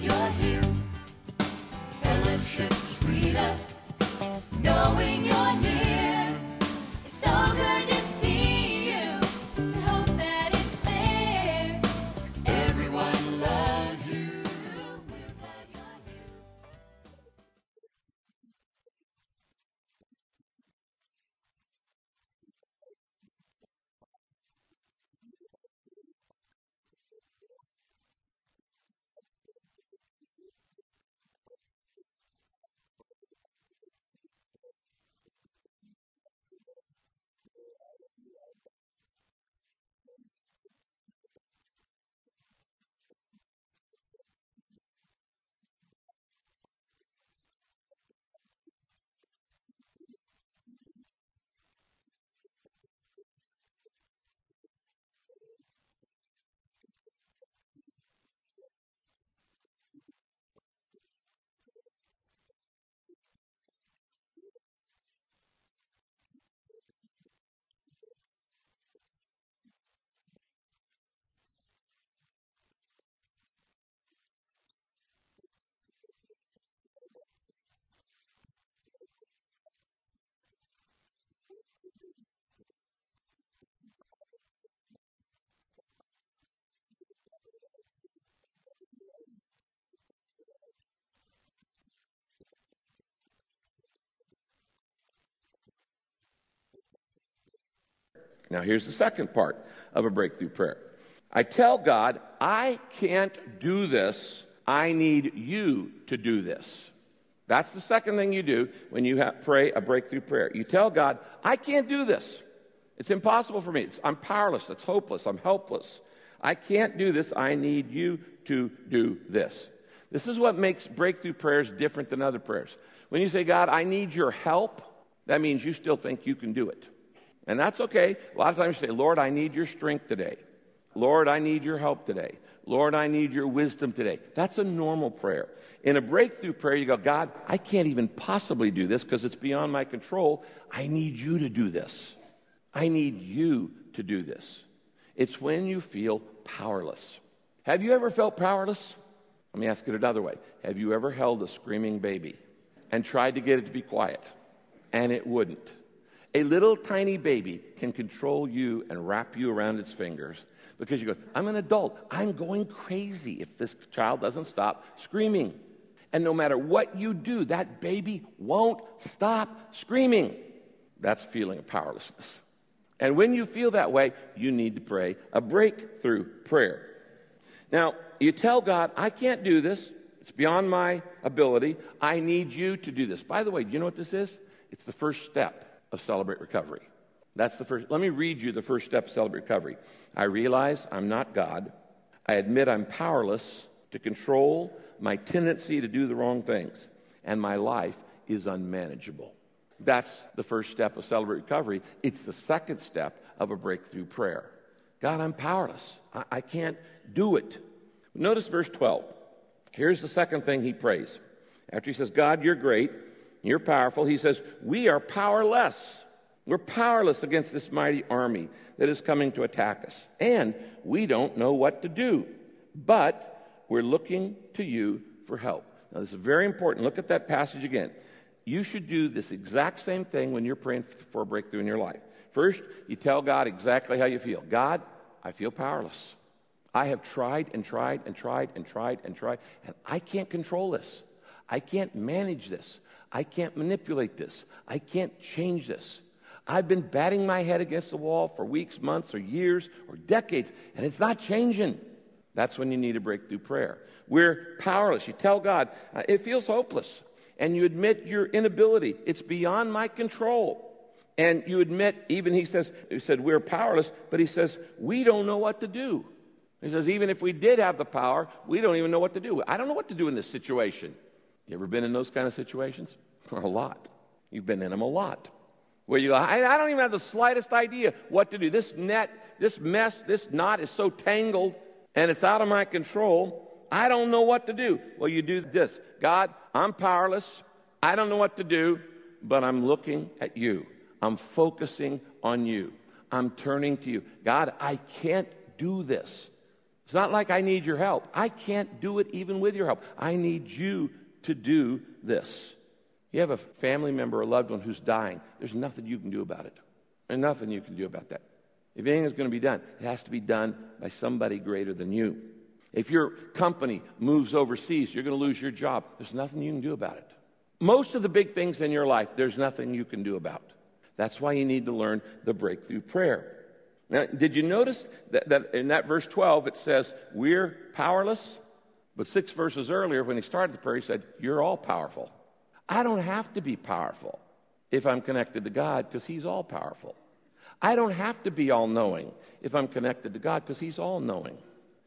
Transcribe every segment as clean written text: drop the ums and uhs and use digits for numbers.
you're here. Fellowship sweeter, knowing you're near. It's so good to see you. I hope that it's clear. Everyone loves you. We're glad you're here. Now, here's the second part of a breakthrough prayer. I tell God, I can't do this. I need you to do this. That's the second thing you do when you pray a breakthrough prayer. You tell God, I can't do this. It's impossible for me. I'm powerless. It's hopeless. I'm helpless. I can't do this. I need you to do this. This is what makes breakthrough prayers different than other prayers. When you say, God, I need your help, that means you still think you can do it. And that's okay. A lot of times you say, Lord, I need your strength today. Lord, I need your help today. Lord, I need your wisdom today. That's a normal prayer. In a breakthrough prayer, you go, God, I can't even possibly do this because it's beyond my control. I need you to do this. I need you to do this. It's when you feel powerless. Have you ever felt powerless? Let me ask it another way. Have you ever held a screaming baby and tried to get it to be quiet and it wouldn't? A little tiny baby can control you and wrap you around its fingers because you go, I'm an adult. I'm going crazy if this child doesn't stop screaming. And no matter what you do, that baby won't stop screaming. That's feeling of powerlessness. And when you feel that way, you need to pray a breakthrough prayer. Now, you tell God, I can't do this. It's beyond my ability. I need you to do this. By the way, do you know what this is? It's the first step of Celebrate Recovery. That's the first. Let me read you the first step of Celebrate Recovery. I realize I'm not God. I admit I'm powerless to control my tendency to do the wrong things, and my life is unmanageable. That's the first step of Celebrate Recovery. It's the second step of a breakthrough prayer. God, I'm powerless. I can't do it. Notice verse 12. Here's the second thing he prays. After he says, God, you're great, you're powerful, he says, we are powerless. We're powerless against this mighty army that is coming to attack us. And we don't know what to do, but we're looking to you for help. Now, this is very important. Look at that passage again. You should do this exact same thing when you're praying for a breakthrough in your life. First, you tell God exactly how you feel. God, I feel powerless. I have tried and tried and tried and tried and tried, and I can't control this. I can't manage this. I can't manipulate this. I can't change this. I've been batting my head against the wall for weeks, months, or years, or decades, and it's not changing. That's when you need a breakthrough prayer. We're powerless. You tell God, it feels hopeless. And you admit your inability. It's beyond my control. And you admit, even he said, we're powerless, but he says, we don't know what to do. He says, even if we did have the power, we don't even know what to do. I don't know what to do in this situation. You ever been in those kind of situations? A lot. You've been in them a lot. Where you go, I don't even have the slightest idea what to do. This net, this mess, this knot is so tangled, and it's out of my control. I don't know what to do. Well, you do this. God, I'm powerless. I don't know what to do, but I'm looking at you. I'm focusing on you. I'm turning to you. God, I can't do this. It's not like I need your help. I can't do it even with your help. I need you to do this. You have a family member or a loved one who's dying. There's nothing you can do about it. There's nothing you can do about that. If anything is going to be done, it has to be done by somebody greater than you. If your company moves overseas, you're going to lose your job. There's nothing you can do about it. Most of the big things in your life, there's nothing you can do about. That's why you need to learn the breakthrough prayer. Now, did you notice that in that verse 12 it says, we're powerless? But 6 verses earlier, when he started the prayer, he said, you're all powerful. I don't have to be powerful if I'm connected to God because he's all powerful. I don't have to be all-knowing if I'm connected to God because he's all-knowing.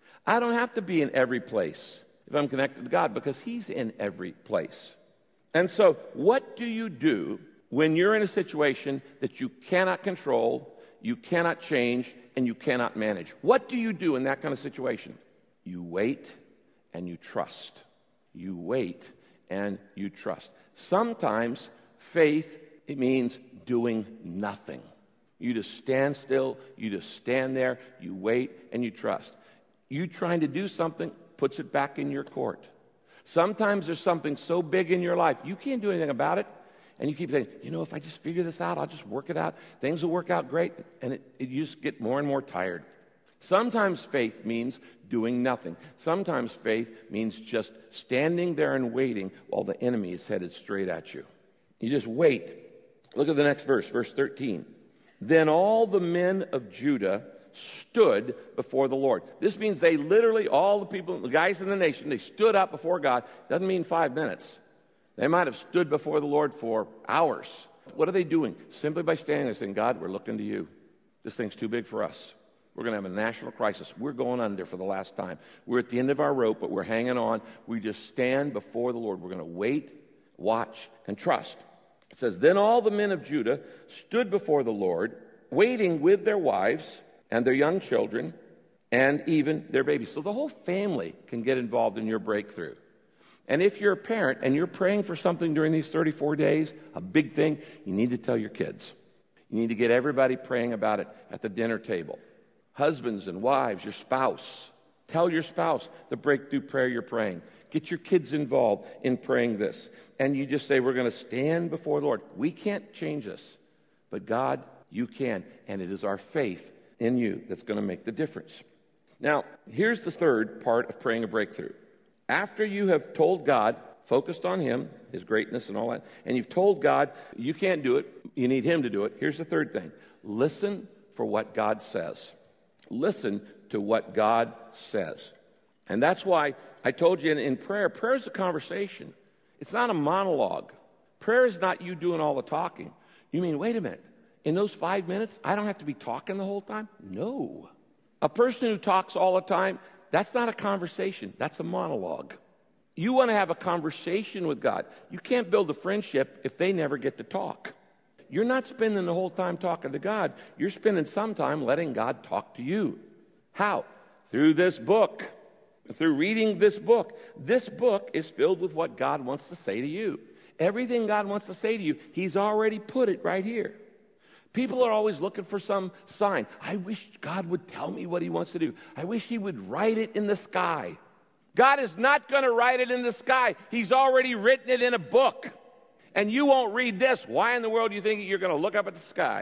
I don't have to be in every place if I'm connected to God because he's in every place. And so what do you do when you're in a situation that you cannot control, you cannot change, and you cannot manage? What do you do in that kind of situation? You wait and you trust. You wait and you trust. Sometimes faith, it means doing nothing. You just stand still, you just stand there, you wait and you trust. You trying to do something puts it back in your court. Sometimes there's something so big in your life, you can't do anything about it. And you keep saying, if I just figure this out, I'll just work it out. Things will work out great. And you just get more and more tired. Sometimes faith means doing nothing. Sometimes faith means just standing there and waiting while the enemy is headed straight at you. You just wait. Look at the next verse, verse 13. Then all the men of Judah stood before the Lord. This means they literally, all the people, the guys in the nation, they stood up before God. Doesn't mean 5 minutes. They might have stood before the Lord for hours. What are they doing? Simply by standing there saying, God, we're looking to you. This thing's too big for us. We're going to have a national crisis. We're going under for the last time. We're at the end of our rope, but we're hanging on. We just stand before the Lord. We're going to wait, watch, and trust. It says, then all the men of Judah stood before the Lord, waiting with their wives and their young children and even their babies. So the whole family can get involved in your breakthrough. And if you're a parent and you're praying for something during these 34 days, a big thing, you need to tell your kids. You need to get everybody praying about it at the dinner table. Husbands and wives, your spouse. Tell your spouse the breakthrough prayer you're praying. Get your kids involved in praying this. And you just say, we're going to stand before the Lord. We can't change this, but God, you can. And it is our faith in you that's going to make the difference. Now, here's the third part of praying a breakthrough. After you have told God, focused on him, his greatness and all that, and you've told God you can't do it, you need him to do it, here's the third thing. Listen for what God says. Listen to what God says. And that's why I told you in prayer is a conversation. It's not a monologue. Prayer is not you doing all the talking. You mean, wait a minute, in those 5 minutes, I don't have to be talking the whole time? No. A person who talks all the time, that's not a conversation. That's a monologue. You want to have a conversation with God. You can't build a friendship if they never get to talk. You're not spending the whole time talking to God. You're spending some time letting God talk to you. How? Through this book. Through reading this book. This book is filled with what God wants to say to you. Everything God wants to say to you, he's already put it right here. People are always looking for some sign. I wish God would tell me what he wants to do. I wish he would write it in the sky. God is not going to write it in the sky. He's already written it in a book. And you won't read this. Why in the world do you think you're going to look up at the sky?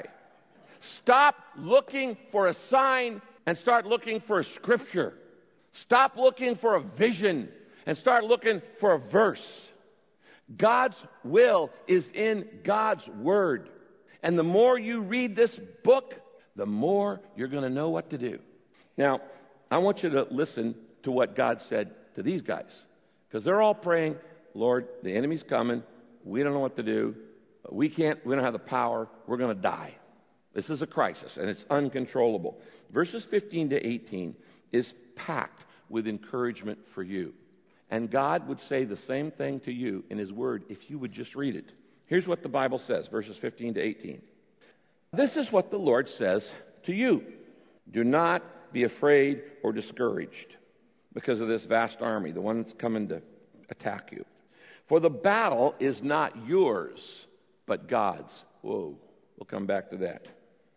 Stop looking for a sign and start looking for a scripture. Stop looking for a vision and start looking for a verse. God's will is in God's word. And the more you read this book, the more you're going to know what to do. Now, I want you to listen to what God said to these guys. Because they're all praying, Lord, the enemy's coming. We don't know what to do. We don't have the power. We're going to die. This is a crisis, and it's uncontrollable. Verses 15 to 18 is packed with encouragement for you. And God would say the same thing to you in his word if you would just read it. Here's what the Bible says, verses 15 to 18. This is what the Lord says to you. Do not be afraid or discouraged because of this vast army, the one that's coming to attack you. For the battle is not yours, but God's. Whoa, we'll come back to that.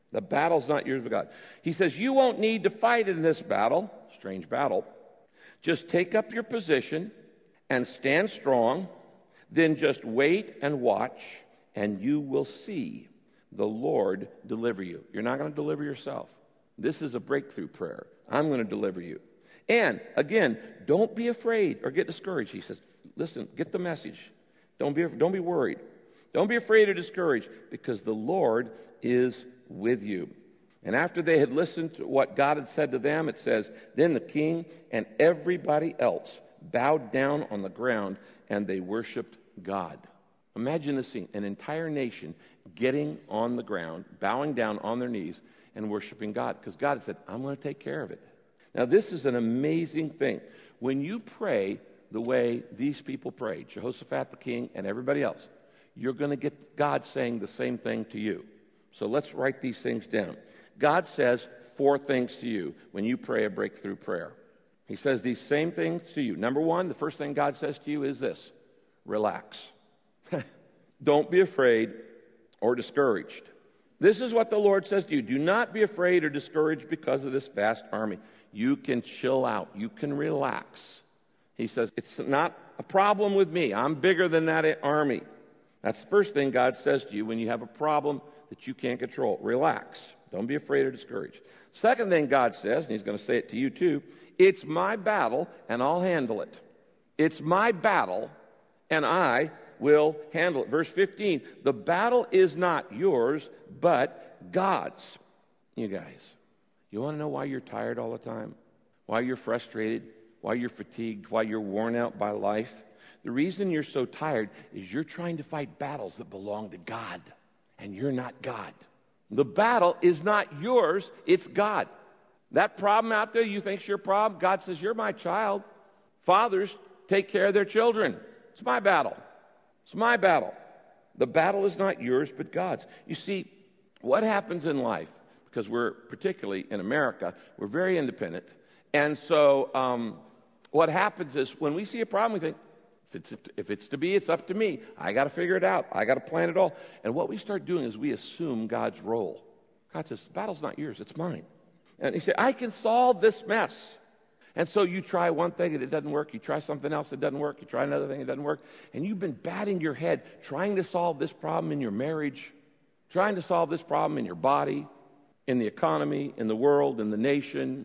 The battle's not yours but God. He says, you won't need to fight in this battle, strange battle. Just take up your position and stand strong. Then just wait and watch, and you will see the Lord deliver you. You're not going to deliver yourself. This is a breakthrough prayer. I'm going to deliver you. And again, don't be afraid or get discouraged. He says, listen, get the message. Don't be worried. Don't be afraid or discouraged, because the Lord is with you. And after they had listened to what God had said to them, it says, then the king and everybody else bowed down on the ground and they worshiped God. Imagine this scene, an entire nation getting on the ground, bowing down on their knees and worshiping God, because God had said, I'm going to take care of it. Now, this is an amazing thing. When you pray the way these people prayed, Jehoshaphat the king and everybody else, you're going to get God saying the same thing to you. So let's write these things down. God says 4 things to you when you pray a breakthrough prayer. He says these same things to you. Number 1, the first thing God says to you is this: relax. Don't be afraid or discouraged. This is what the Lord says to you. Do not be afraid or discouraged because of this vast army. You can chill out. You can relax. He says, it's not a problem with me. I'm bigger than that army. That's the first thing God says to you when you have a problem that you can't control. Relax. Don't be afraid or discouraged. Second thing God says, and he's going to say it to you too, it's my battle and I'll handle it. It's my battle and I will handle it. Verse 15, the battle is not yours, but God's. You guys, you want to know why you're tired all the time? Why you're frustrated? Why you're fatigued? Why you're worn out by life? The reason you're so tired is you're trying to fight battles that belong to God, and you're not God. The battle is not yours, it's God. That problem out there you think's your problem, God says, you're my child. Fathers take care of their children. It's my battle. It's my battle. The battle is not yours, but God's. You see, what happens in life, because we're, particularly in America, we're very independent. And so what happens is when we see a problem, we think, if it's to be, it's up to me. I got to figure it out. I got to plan it all. And what we start doing is we assume God's role. God says, the battle's not yours, it's mine. And he said, I can solve this mess. And so you try one thing and it doesn't work. You try something else that doesn't work. You try another thing that doesn't work. And you've been batting your head trying to solve this problem in your marriage, trying to solve this problem in your body, in the economy, in the world, in the nation,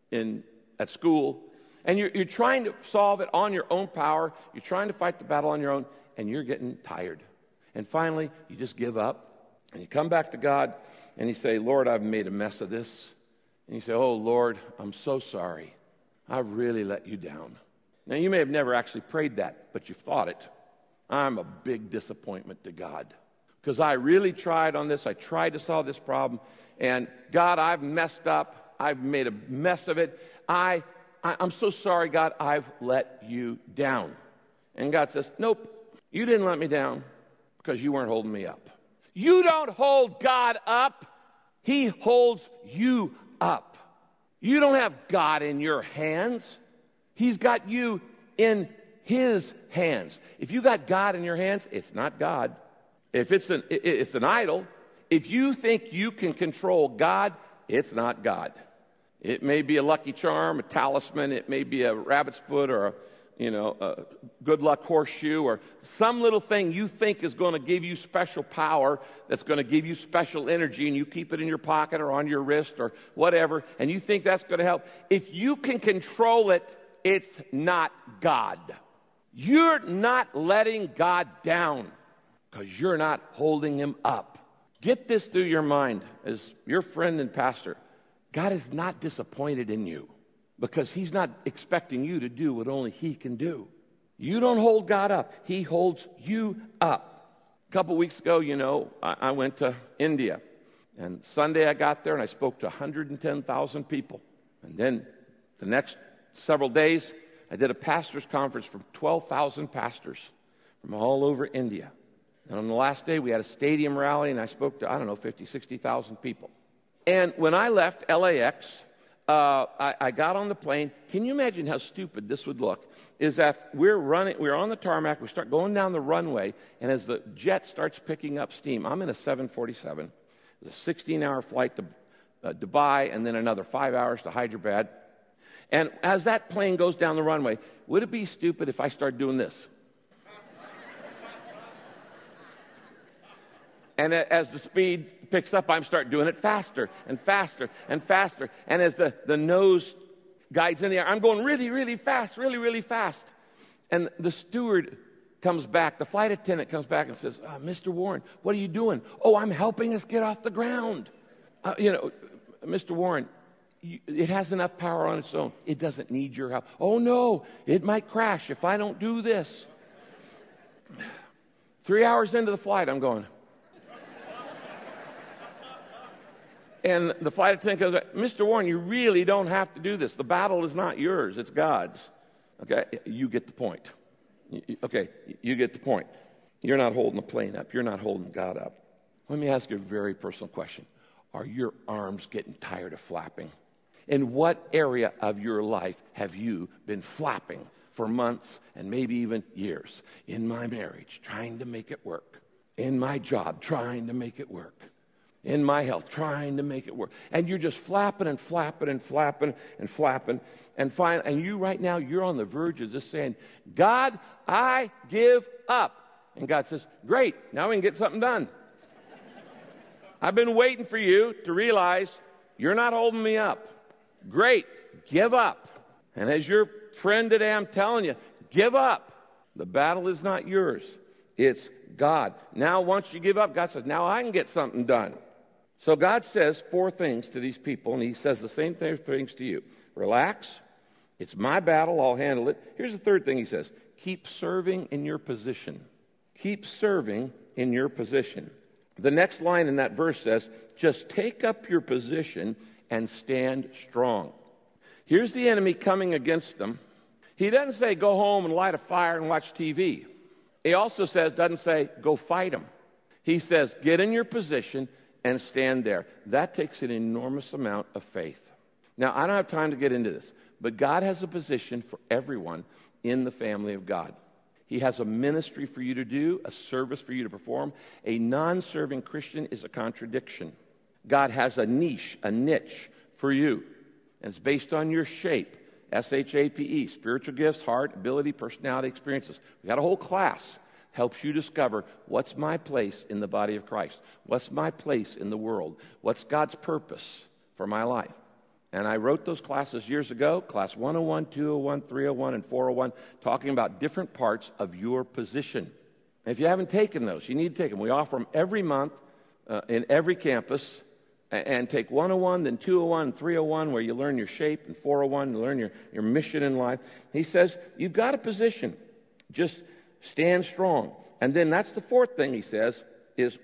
at school. And you're trying to solve it on your own power. You're trying to fight the battle on your own, and you're getting tired. And finally, you just give up, and you come back to God, and you say, Lord, I've made a mess of this. And you say, oh, Lord, I'm so sorry. I've really let you down. Now, you may have never actually prayed that, but you've thought it. I'm a big disappointment to God, because I really tried on this. I tried to solve this problem, and God, I've messed up. I've made a mess of it. I'm so sorry, God, I've let you down. And God says, nope, you didn't let me down because you weren't holding me up. You don't hold God up. He holds you up. You don't have God in your hands. He's got you in his hands. If you got God in your hands, it's not God. If it's an idol. If you think you can control God, it's not God. It may be a lucky charm, a talisman. It may be a rabbit's foot or a good luck horseshoe or some little thing you think is going to give you special power, that's going to give you special energy, and you keep it in your pocket or on your wrist or whatever, and you think that's going to help. If you can control it, it's not God. You're not letting God down because you're not holding him up. Get this through your mind as your friend and pastor. God is not disappointed in you because he's not expecting you to do what only he can do. You don't hold God up. He holds you up. A couple weeks ago, I went to India. And Sunday I got there and I spoke to 110,000 people. And then the next several days, I did a pastor's conference for 12,000 pastors from all over India. And on the last day, we had a stadium rally and I spoke to, 50, 60,000 people. And when I left LAX, I got on the plane. Can you imagine how stupid this would look? Is that we're on the tarmac, we start going down the runway, and as the jet starts picking up steam, I'm in a 747, It was a 16-hour flight to Dubai and then another 5 hours to Hyderabad. And as that plane goes down the runway, would it be stupid if I started doing this? And as the speed picks up, I'm start doing it faster and faster and faster. And as the nose guides in the air, I'm going really, really fast, really, really fast. And the steward comes back, the flight attendant comes back and says, Mr. Warren, what are you doing? Oh, I'm helping us get off the ground. Mr. Warren, it has enough power on its own. It doesn't need your help. Oh, no, it might crash if I don't do this. 3 hours into the flight, I'm going. And the flight attendant goes, Mr. Warren, you really don't have to do this. The battle is not yours, it's God's. Okay, you get the point. Okay, you get the point. You're not holding the plane up. You're not holding God up. Let me ask you a very personal question. Are your arms getting tired of flapping? In what area of your life have you been flapping for months and maybe even years? In my marriage, trying to make it work. In my job, trying to make it work. In my health, trying to make it work. And you're just flapping and flapping and flapping and flapping. And you right now, you're on the verge of just saying, God, I give up. And God says, great, now we can get something done. I've been waiting for you to realize you're not holding me up. Great, give up. And as your friend today, I'm telling you, give up. The battle is not yours. It's God. Now, once you give up, God says, now I can get something done. So God says 4 things to these people, and he says the same things to you. Relax. It's my battle. I'll handle it. Here's the 3rd thing he says. Keep serving in your position. Keep serving in your position. The next line in that verse says, just take up your position and stand strong. Here's the enemy coming against them. He doesn't say go home and light a fire and watch TV. He also doesn't say go fight them. He says get in your position and stand there. That takes an enormous amount of faith. Now, I don't have time to get into this, but God has a position for everyone in the family of God. He has a ministry for you to do, a service for you to perform. A non-serving Christian is a contradiction. God has a niche for you, and it's based on your shape, S-H-A-P-E, spiritual gifts, heart, ability, personality, experiences. We got a whole class. Helps you discover what's my place in the body of Christ. What's my place in the world? What's God's purpose for my life? And I wrote those classes years ago, class 101, 201, 301, and 401, talking about different parts of your position. If you haven't taken those, you need to take them. We offer them every month in every campus, and take 101, then 201, and 301, where you learn your shape, and 401, you learn your mission in life. He says, you've got a position. Just stand strong. And then that's the 4th thing he says, is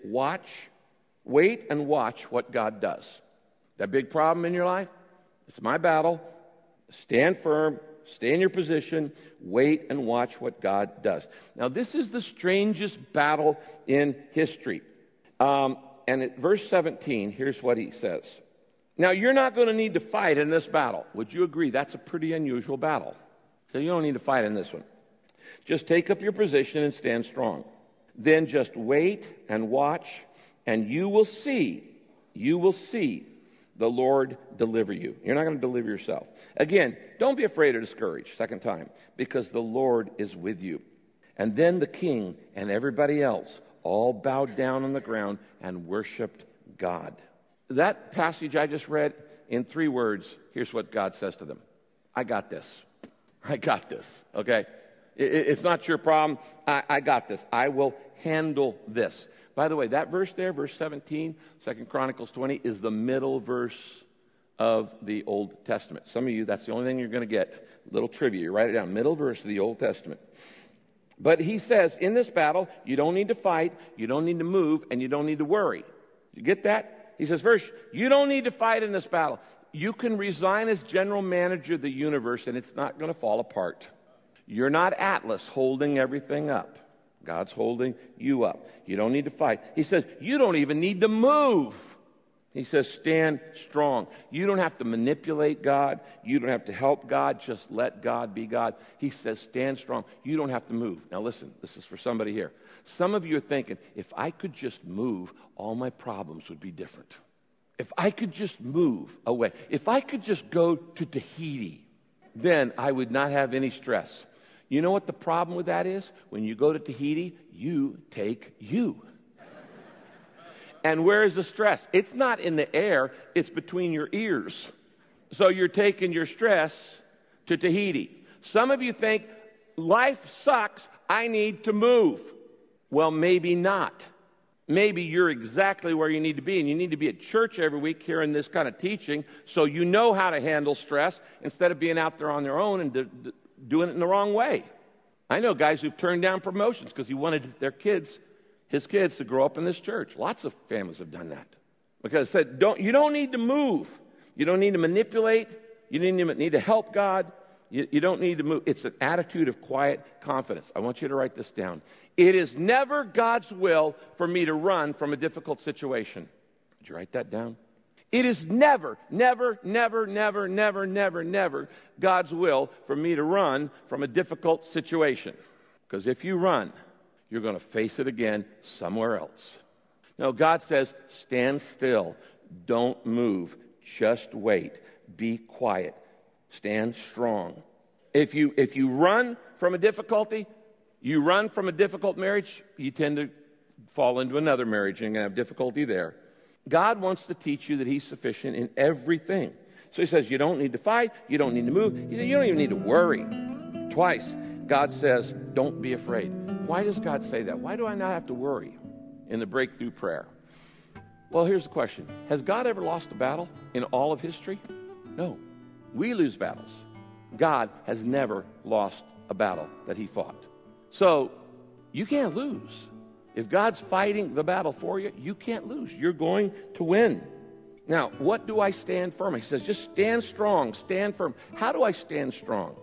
wait and watch what God does. That big problem in your life? It's my battle. Stand firm, stay in your position, wait and watch what God does. Now, this is the strangest battle in history. And at verse 17, here's what he says. Now, you're not going to need to fight in this battle. Would you agree? That's a pretty unusual battle. So you don't need to fight in this one. Just take up your position and stand strong. Then just wait and watch, and you will see the Lord deliver you. You're not going to deliver yourself. Again, don't be afraid or discouraged, 2nd time, because the Lord is with you. And then the king and everybody else all bowed down on the ground and worshiped God. That passage I just read, in 3 words, here's what God says to them. I got this. I got this, okay? It's not your problem. I got this. I will handle this. By the way, that verse there, verse 17, 2 Chronicles 20, is the middle verse of the Old Testament. Some of you, that's the only thing you're going to get. Little trivia. You write it down. Middle verse of the Old Testament. But he says, in this battle, you don't need to fight, you don't need to move, and you don't need to worry. You get that? He says, first, you don't need to fight in this battle. You can resign as general manager of the universe, and it's not going to fall apart. You're not Atlas holding everything up. God's holding you up. You don't need to fight. He says, you don't even need to move. He says, stand strong. You don't have to manipulate God. You don't have to help God. Just let God be God. He says, stand strong. You don't have to move. Now listen, this is for somebody here. Some of you are thinking, if I could just move, all my problems would be different. If I could just move away, if I could just go to Tahiti, then I would not have any stress. You know what the problem with that is? When you go to Tahiti, you take you. And where is the stress? It's not in the air, it's between your ears. So you're taking your stress to Tahiti. Some of you think, life sucks, I need to move. Well, maybe not. Maybe you're exactly where you need to be, and you need to be at church every week hearing this kind of teaching so you know how to handle stress instead of being out there on their own and doing it in the wrong way. I know guys who've turned down promotions because he wanted his kids to grow up in this church. Lots of families have done that. Because it said, you don't need to move. You don't need to manipulate. You need to help God. You don't need to move. It's an attitude of quiet confidence. I want you to write this down. It is never God's will for me to run from a difficult situation. Did you write that down? It is never, never, never, never, never, never, never God's will for me to run from a difficult situation. Because if you run, you're going to face it again somewhere else. No, God says, stand still. Don't move. Just wait. Be quiet. Stand strong. If you run from a difficulty, you run from a difficult marriage, you tend to fall into another marriage and you're going to have difficulty there. God wants to teach you that he's sufficient in everything. So he says, you don't need to fight. You don't need to move. You don't even need to worry. Twice, God says, don't be afraid. Why does God say that? Why do I not have to worry in the breakthrough prayer? Well, here's the question. Has God ever lost a battle in all of history? No. We lose battles. God has never lost a battle that he fought. So you can't lose. If God's fighting the battle for you, you can't lose. You're going to win. Now, what do I stand firm? He says, just stand strong, stand firm. How do I stand strong?